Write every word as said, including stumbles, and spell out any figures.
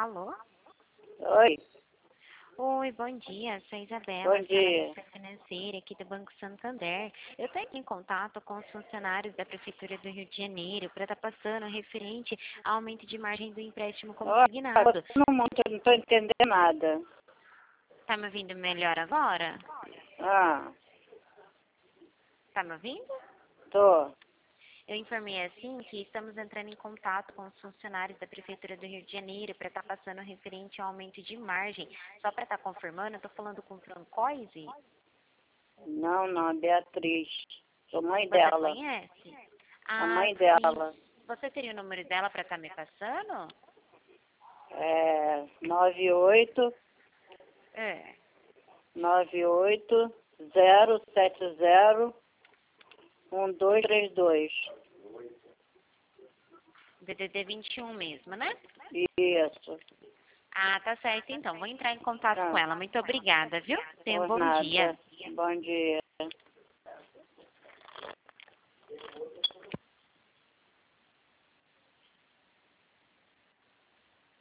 Alô? Oi, Oi, bom dia. Sou a Isabela, bom dia. analista financeira aqui do Banco Santander. Eu estou aqui em contato com os funcionários da Prefeitura do Rio de Janeiro para estar passando referente ao aumento de margem do empréstimo Olha, consignado. não estou entendendo nada. Está me ouvindo melhor agora? Ah, Está me ouvindo? tô. Eu informei assim que estamos entrando em contato com os funcionários da Prefeitura do Rio de Janeiro para estar passando referente ao aumento de margem. Só para estar confirmando, eu estou falando com o Francoise? Não, não, Beatriz. Sou mãe Você dela. conhece? A Ah, mãe sim. dela. Você teria o número dela para estar me passando? É nove oito É. nove oito zero sete zero um dois três dois. D D D vinte e um mesmo, né? Isso. Ah, tá certo então. Vou entrar em contato com Tá. ela. Muito obrigada, viu? Tenha um Por bom dia. nada. Bom dia.